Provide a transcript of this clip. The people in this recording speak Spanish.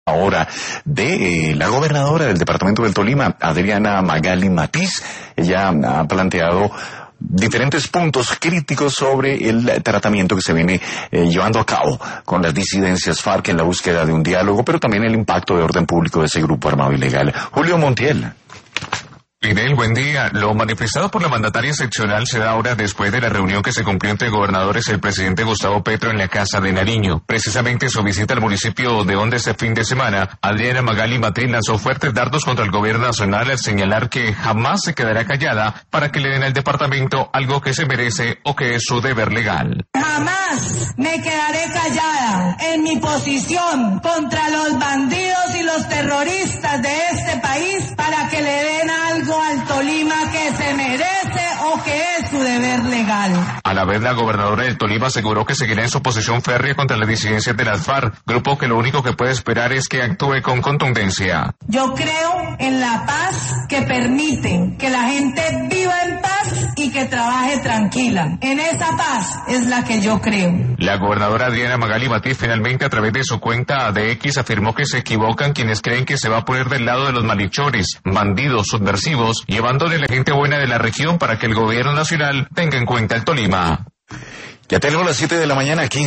Ahora de la gobernadora del departamento del Tolima, Adriana Magali Matiz. Ella ha planteado diferentes puntos críticos sobre el tratamiento que se viene llevando a cabo con las disidencias FARC en la búsqueda de un diálogo, pero también el impacto de orden público de ese grupo armado ilegal. Julio Montiel. Fidel, buen día. Lo manifestado por la mandataria seccional se da ahora después de la reunión que se cumplió entre gobernadores y el presidente Gustavo Petro en la Casa de Nariño. Precisamente en su visita al municipio de Honda este fin de semana, Adriana Magali Matiz lanzó fuertes dardos contra el gobierno nacional al señalar que jamás se quedará callada para que le den al departamento algo que se merece o que es su deber legal. Jamás me quedaré callada en mi posición contra los bandidos y los terroristas de este país para que le den algo al Tolima que se merece o que es su deber legal. A la vez, la gobernadora del Tolima aseguró que seguirá en su posición férrea contra las disidencias de las FARC, grupo que lo único que puede esperar es que actúe con contundencia. Yo creo en la paz que permite que la gente viva en paz y que trabaje tranquila. En esa paz es la que yo creo. La gobernadora Adriana Magali Matiz finalmente a través de su cuenta de X afirmó que se equivocan quienes creen que se va a poner del lado de los malhechores, bandidos, subversivos, llevándole a la gente buena de la región para que el gobierno nacional tenga en cuenta el Tolima. Ya tenemos las 7 de la mañana aquí.